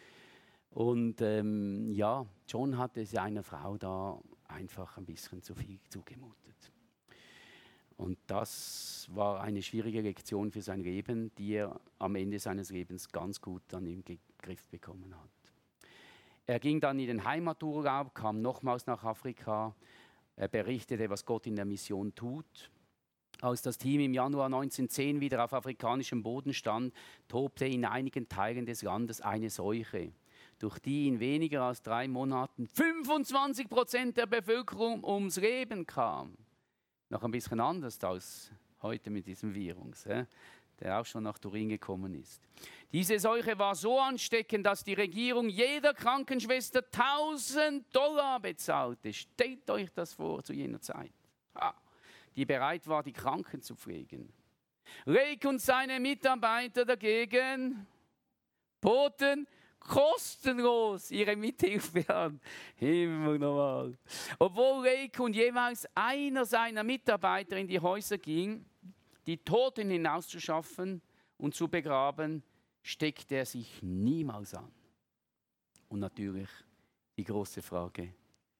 Und John hatte seiner Frau da einfach ein bisschen zu viel zugemutet. Und das war eine schwierige Lektion für sein Leben, die er am Ende seines Lebens ganz gut dann im Griff bekommen hat. Er ging dann in den Heimaturlaub, kam nochmals nach Afrika, er berichtete, was Gott in der Mission tut. Als das Team im Januar 1910 wieder auf afrikanischem Boden stand, tobte in einigen Teilen des Landes eine Seuche, durch die in weniger als 3 Monaten 25% der Bevölkerung ums Leben kam. Noch ein bisschen anders als heute mit diesem Virus, der auch schon nach Turin gekommen ist. Diese Seuche war so ansteckend, dass die Regierung jeder Krankenschwester $1000 bezahlte. Stellt euch das vor zu jener Zeit. Die bereit war, die Kranken zu pflegen. Lake und seine Mitarbeiter dagegen boten kostenlos ihre Mithilfe an. Himmel nochmal. Obwohl Lake und jeweils einer seiner Mitarbeiter in die Häuser ging, die Toten hinauszuschaffen und zu begraben, steckte er sich niemals an. Und natürlich die große Frage,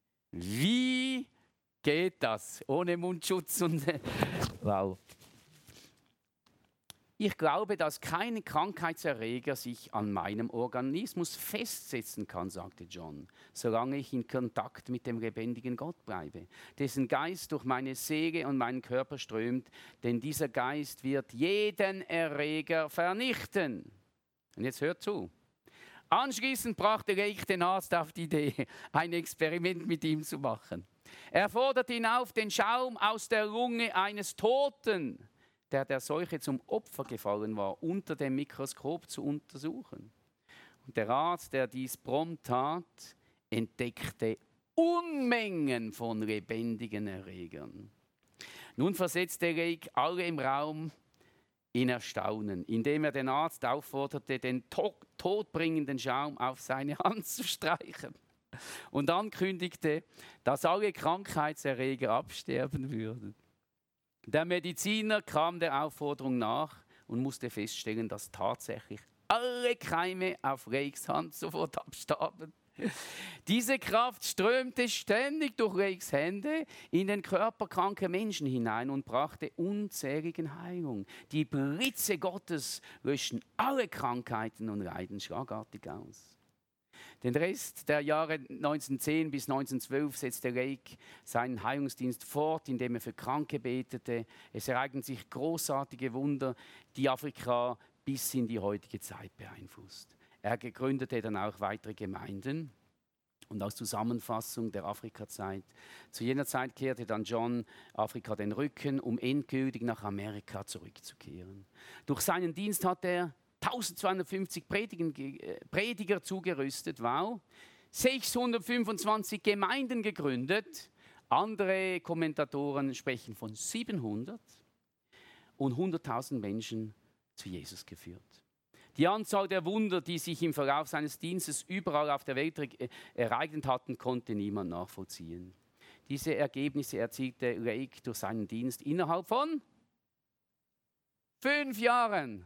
wie geht das ohne Mundschutz? Wow. Ich glaube, dass kein Krankheitserreger sich an meinem Organismus festsetzen kann, sagte John, solange ich in Kontakt mit dem lebendigen Gott bleibe, dessen Geist durch meine Seele und meinen Körper strömt, denn dieser Geist wird jeden Erreger vernichten. Und jetzt hört zu. Anschließend brachte Lake den Arzt auf die Idee, ein Experiment mit ihm zu machen. Er forderte ihn auf, den Schaum aus der Lunge eines Toten, der Seuche zum Opfer gefallen war, unter dem Mikroskop zu untersuchen. Und der Arzt, der dies prompt tat, entdeckte Unmengen von lebendigen Erregern. Nun versetzte Lake alle im Raum in Erstaunen, indem er den Arzt aufforderte, den todbringenden Schaum auf seine Hand zu streichen und ankündigte, dass alle Krankheitserreger absterben würden. Der Mediziner kam der Aufforderung nach und musste feststellen, dass tatsächlich alle Keime auf Rakes Hand sofort abstarben. Diese Kraft strömte ständig durch Rakes Hände in den Körper kranker Menschen hinein und brachte unzähligen Heilung. Die Blitze Gottes löschen alle Krankheiten und Leiden schlagartig aus. Den Rest der Jahre 1910 bis 1912 setzte Rake seinen Heilungsdienst fort, indem er für Kranke betete. Es ereignen sich großartige Wunder, die Afrika bis in die heutige Zeit beeinflusst. Er gründete dann auch weitere Gemeinden. Und als Zusammenfassung der Afrikazeit: Zu jener Zeit kehrte dann John Afrika den Rücken, um endgültig nach Amerika zurückzukehren. Durch seinen Dienst hat er 1250 Prediger zugerüstet, wow, 625 Gemeinden gegründet. Andere Kommentatoren sprechen von 700 und 100.000 Menschen zu Jesus geführt. Die Anzahl der Wunder, die sich im Verlauf seines Dienstes überall auf der Welt ereignet hatten, konnte niemand nachvollziehen. Diese Ergebnisse erzielte Rake durch seinen Dienst innerhalb von 5 Jahren.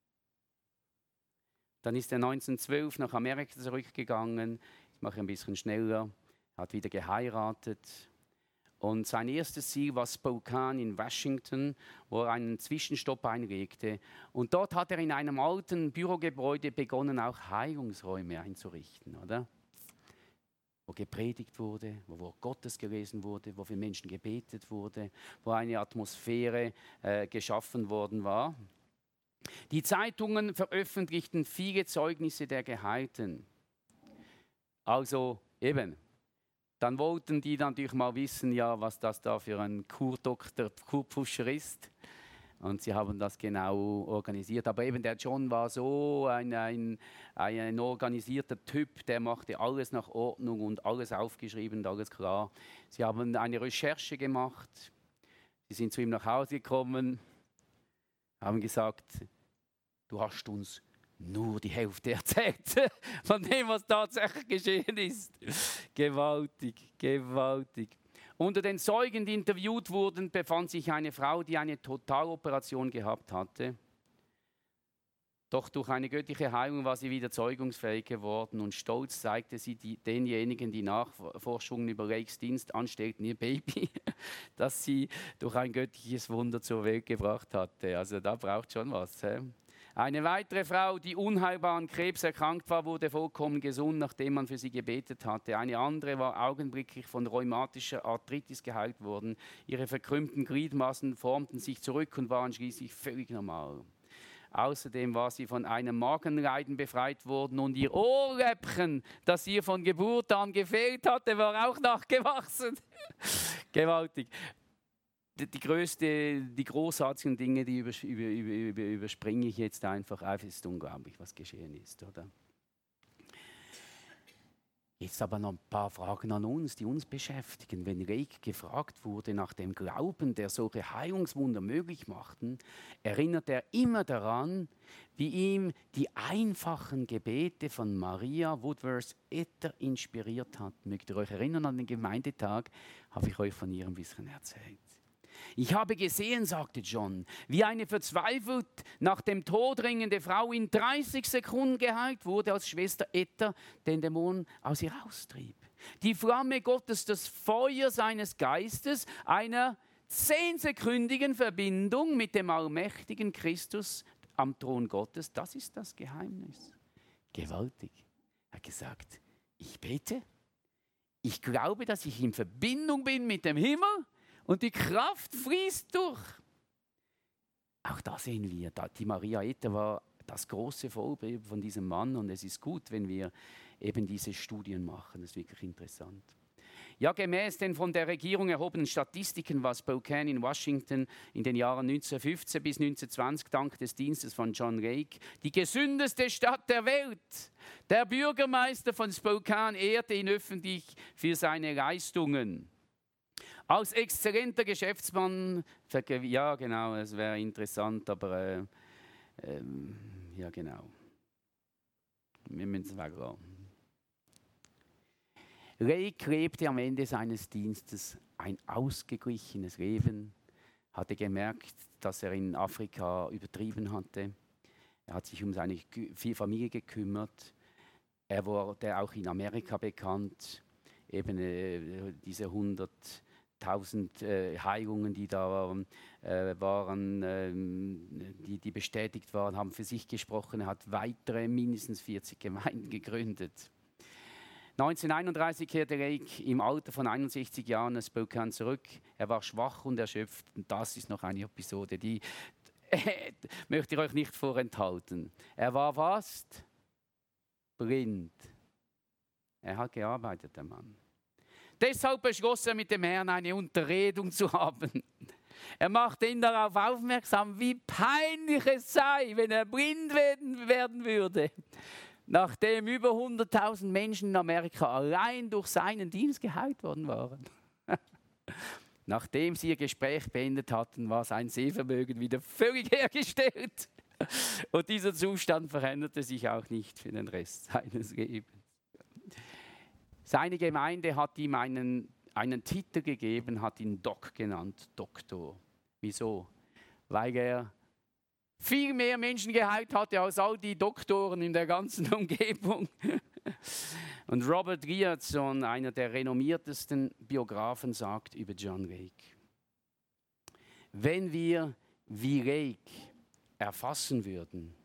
Dann ist er 1912 nach Amerika zurückgegangen. Ich mache ein bisschen schneller. Hat wieder geheiratet. Und sein erstes Ziel war Spokane in Washington, wo er einen Zwischenstopp einlegte. Und dort hat er in einem alten Bürogebäude begonnen, auch Heilungsräume einzurichten, oder? Wo gepredigt wurde, wo Wort Gottes gelesen wurde, wo für Menschen gebetet wurde, wo eine Atmosphäre geschaffen worden war. Die Zeitungen veröffentlichten viele Zeugnisse der Geheilten. Also eben. Dann wollten die natürlich mal wissen, ja, was das da für ein Kurdoktor, Kurpfuscher ist. Und sie haben das genau organisiert. Aber eben der John war so ein organisierter Typ, der machte alles nach Ordnung und alles aufgeschrieben und alles klar. Sie haben eine Recherche gemacht. Sie sind zu ihm nach Hause gekommen, haben gesagt, du hast uns nur die Hälfte erzählt von dem, was tatsächlich geschehen ist. Gewaltig, gewaltig. Unter den Zeugen, die interviewt wurden, befand sich eine Frau, die eine Totaloperation gehabt hatte. Doch durch eine göttliche Heilung war sie wieder zeugungsfähig geworden und stolz zeigte sie denjenigen, die Nachforschungen über Rakes Dienst anstellten, ihr Baby, das sie durch ein göttliches Wunder zur Welt gebracht hatte. Also da braucht schon was. Eine weitere Frau, die unheilbar an Krebs erkrankt war, wurde vollkommen gesund, nachdem man für sie gebetet hatte. Eine andere war augenblicklich von rheumatischer Arthritis geheilt worden. Ihre verkrümmten Gliedmaßen formten sich zurück und waren schließlich völlig normal. Außerdem war sie von einem Magenleiden befreit worden und ihr Ohrläppchen, das ihr von Geburt an gefehlt hatte, war auch nachgewachsen. Gewaltig. Die großartigen Dinge, die überspringe ich jetzt einfach. Es ist unglaublich, was geschehen ist, oder? Jetzt aber noch ein paar Fragen an uns, die uns beschäftigen. Wenn Rake gefragt wurde nach dem Glauben, der solche Heilungswunder möglich machten, erinnert er immer daran, wie ihm die einfachen Gebete von Maria Woodworth-Etter inspiriert hat. Mögt ihr euch erinnern an den Gemeindetag? Habe ich euch von ihr ein bisschen erzählt. Ich habe gesehen, sagte John, wie eine verzweifelt nach dem Tod ringende Frau in 30 Sekunden geheilt wurde, als Schwester Etter den Dämon aus ihr austrieb. Die Flamme Gottes, das Feuer seines Geistes, einer 10-sekündigen Verbindung mit dem allmächtigen Christus am Thron Gottes, das ist das Geheimnis. Gewaltig. Er hat gesagt, ich bete, ich glaube, dass ich in Verbindung bin mit dem Himmel, und die Kraft fließt durch. Auch da sehen wir, die Maria Etter war das große Vorbild von diesem Mann. Und es ist gut, wenn wir eben diese Studien machen. Das ist wirklich interessant. Ja, gemäß den von der Regierung erhobenen Statistiken war Spokane in Washington in den Jahren 1915 bis 1920 dank des Dienstes von John Rake die gesündeste Stadt der Welt. Der Bürgermeister von Spokane ehrte ihn öffentlich für seine Leistungen. Als exzellenter Geschäftsmann, ja genau, es wäre interessant, aber ja genau, wir müssen es weglassen. Lake lebte am Ende seines Dienstes ein ausgeglichenes Leben, hatte gemerkt, dass er in Afrika übertrieben hatte. Er hat sich um seine Familie gekümmert. Er wurde auch in Amerika bekannt. Eben diese 100.000 Heilungen, die da waren, die bestätigt waren, haben für sich gesprochen. Er hat weitere mindestens 40 Gemeinden gegründet. 1931 kehrte Lake im Alter von 61 Jahren aus Spokane zurück. Er war schwach und erschöpft. Und das ist noch eine Episode, die möchte ich euch nicht vorenthalten. Er war fast blind. Er hat gearbeitet, der Mann. Deshalb beschloss er mit dem Herrn eine Unterredung zu haben. Er machte ihn darauf aufmerksam, wie peinlich es sei, wenn er blind werden würde, nachdem über 100.000 Menschen in Amerika allein durch seinen Dienst geheilt worden waren. Nachdem sie ihr Gespräch beendet hatten, war sein Sehvermögen wieder völlig hergestellt. Und dieser Zustand veränderte sich auch nicht für den Rest seines Lebens. Seine Gemeinde hat ihm einen Titel gegeben, hat ihn Doc genannt, Doktor. Wieso? Weil er viel mehr Menschen geheilt hatte als all die Doktoren in der ganzen Umgebung. Und Robert Richardson, einer der renommiertesten Biografen, sagt über John Lake: Wenn wir wie Lake erfassen würden,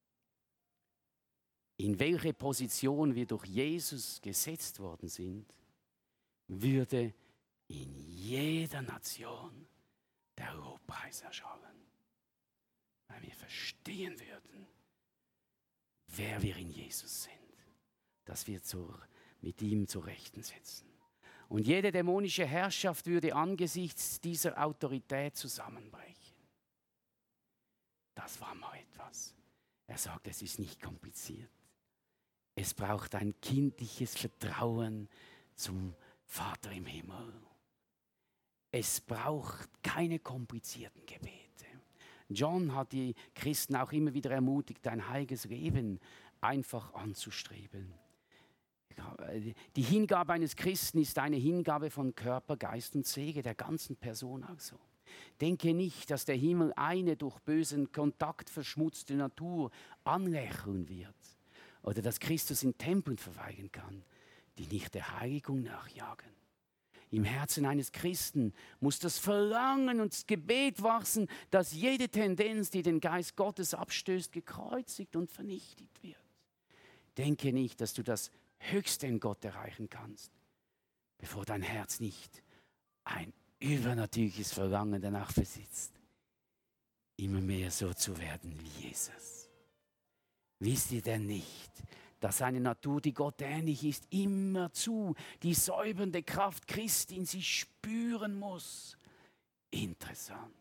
in welche Position wir durch Jesus gesetzt worden sind, würde in jeder Nation der Lobpreis erschallen. Weil wir verstehen würden, wer wir in Jesus sind, dass wir mit ihm zur Rechten sitzen. Und jede dämonische Herrschaft würde angesichts dieser Autorität zusammenbrechen. Das war mal etwas. Er sagt, es ist nicht kompliziert. Es braucht ein kindliches Vertrauen zum Vater im Himmel. Es braucht keine komplizierten Gebete. John hat die Christen auch immer wieder ermutigt, ein heiliges Leben einfach anzustreben. Die Hingabe eines Christen ist eine Hingabe von Körper, Geist und Seele, der ganzen Person also. Denke nicht, dass der Himmel eine durch bösen Kontakt verschmutzte Natur anlächeln wird oder dass Christus in Tempeln verweilen kann, die nicht der Heiligung nachjagen. Im Herzen eines Christen muss das Verlangen und das Gebet wachsen, dass jede Tendenz, die den Geist Gottes abstößt, gekreuzigt und vernichtet wird. Denke nicht, dass du das Höchste in Gott erreichen kannst, bevor dein Herz nicht ein übernatürliches Verlangen danach besitzt, immer mehr so zu werden wie Jesus. Wisst ihr denn nicht, dass seine Natur, die Gott ähnlich ist, immerzu die säubernde Kraft Christi in sich spüren muss? Interessant.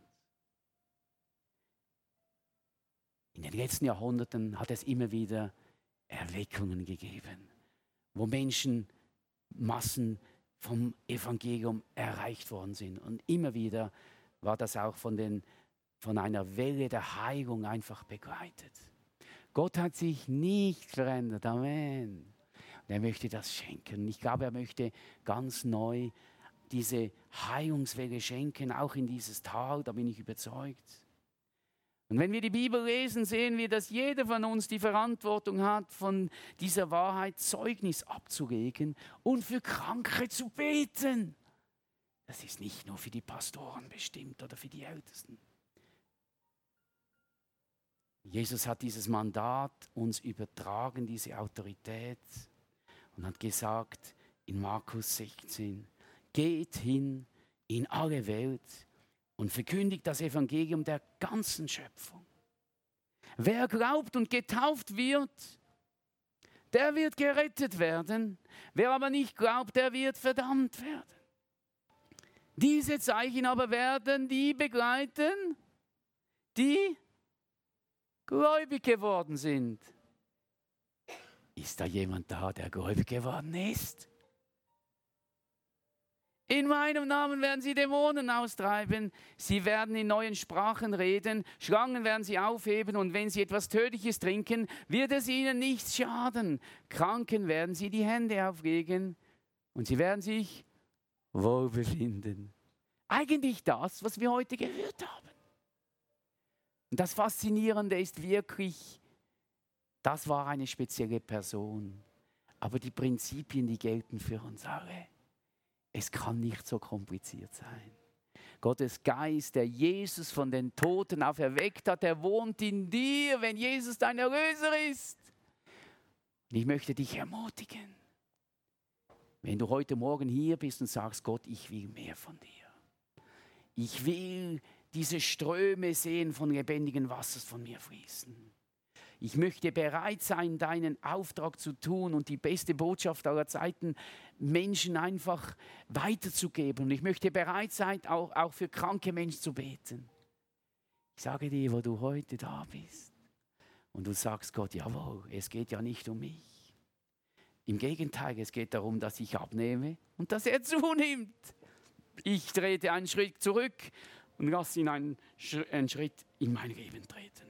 In den letzten Jahrhunderten hat es immer wieder Erweckungen gegeben, wo Massen vom Evangelium erreicht worden sind. Und immer wieder war das auch von einer Welle der Heilung einfach begleitet. Gott hat sich nicht verändert. Amen. Und er möchte das schenken. Ich glaube, er möchte ganz neu diese Heilungswelle schenken, auch in dieses Tal, da bin ich überzeugt. Und wenn wir die Bibel lesen, sehen wir, dass jeder von uns die Verantwortung hat, von dieser Wahrheit Zeugnis abzulegen und für Kranke zu beten. Das ist nicht nur für die Pastoren bestimmt oder für die Ältesten. Jesus hat dieses Mandat uns übertragen, diese Autorität, und hat gesagt in Markus 16, geht hin in alle Welt und verkündigt das Evangelium der ganzen Schöpfung. Wer glaubt und getauft wird, der wird gerettet werden. Wer aber nicht glaubt, der wird verdammt werden. Diese Zeichen aber werden die begleiten, die gläubig geworden sind. Ist da jemand da, der gläubig geworden ist? In meinem Namen werden sie Dämonen austreiben. Sie werden in neuen Sprachen reden. Schlangen werden sie aufheben. Und wenn sie etwas Tödliches trinken, wird es ihnen nichts schaden. Kranken werden sie die Hände auflegen. Und sie werden sich wohl befinden. Eigentlich das, was wir heute gehört haben. Und das Faszinierende ist wirklich, das war eine spezielle Person. Aber die Prinzipien, die gelten für uns alle. Es kann nicht so kompliziert sein. Gottes Geist, der Jesus von den Toten auferweckt hat, der wohnt in dir, wenn Jesus dein Erlöser ist. Und ich möchte dich ermutigen, wenn du heute Morgen hier bist und sagst, Gott, ich will mehr von dir. Ich will diese Ströme sehen von lebendigen Wassers von mir fließen. Ich möchte bereit sein, deinen Auftrag zu tun und die beste Botschaft aller Zeiten Menschen einfach weiterzugeben. Und ich möchte bereit sein, auch für kranke Menschen zu beten. Ich sage dir, wo du heute da bist und du sagst Gott, jawohl, es geht ja nicht um mich. Im Gegenteil, es geht darum, dass ich abnehme und dass er zunimmt. Ich trete einen Schritt zurück und lasse ihn einen Schritt in mein Leben treten.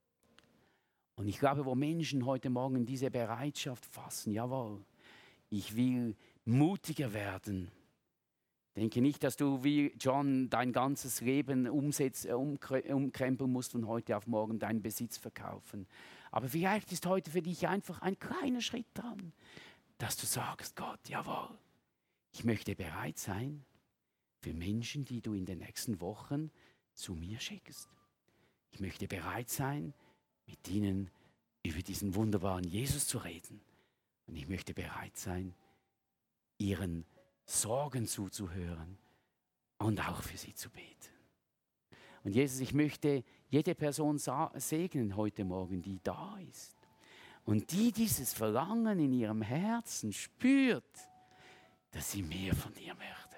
Und ich glaube, wo Menschen heute Morgen diese Bereitschaft fassen, jawohl, ich will mutiger werden. Denke nicht, dass du wie John dein ganzes Leben umkrempeln musst und heute auf morgen deinen Besitz verkaufen. Aber vielleicht ist heute für dich einfach ein kleiner Schritt dran, dass du sagst, Gott, jawohl, ich möchte bereit sein für Menschen, die du in den nächsten Wochen zu mir schickst. Ich möchte bereit sein, mit ihnen über diesen wunderbaren Jesus zu reden. Und ich möchte bereit sein, ihren Sorgen zuzuhören und auch für sie zu beten. Und Jesus, ich möchte jede Person segnen heute Morgen, die da ist. Und die dieses Verlangen in ihrem Herzen spürt, dass sie mehr von dir möchte.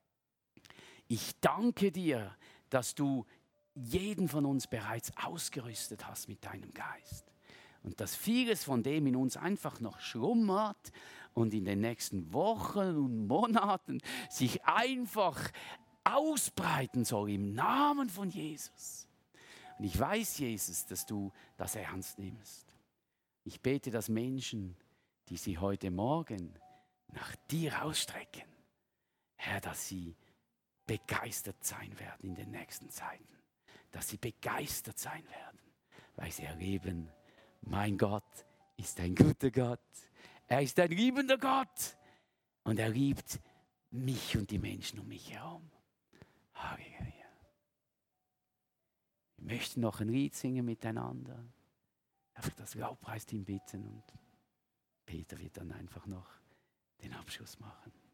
Ich danke dir, dass du jeden von uns bereits ausgerüstet hast mit deinem Geist. Und dass vieles von dem in uns einfach noch schlummert und in den nächsten Wochen und Monaten sich einfach ausbreiten soll im Namen von Jesus. Und ich weiß, Jesus, dass du das ernst nimmst. Ich bete, dass Menschen, die sich heute Morgen nach dir ausstrecken, Herr, dass sie begeistert sein werden in den nächsten Zeiten. Dass sie begeistert sein werden, weil sie erleben, mein Gott ist ein guter Gott. Er ist ein liebender Gott. Und er liebt mich und die Menschen um mich herum. Halleluja. Wir möchten noch ein Lied singen miteinander. Einfach das Lobpreisteam bitten und Peter wird dann einfach noch den Abschluss machen.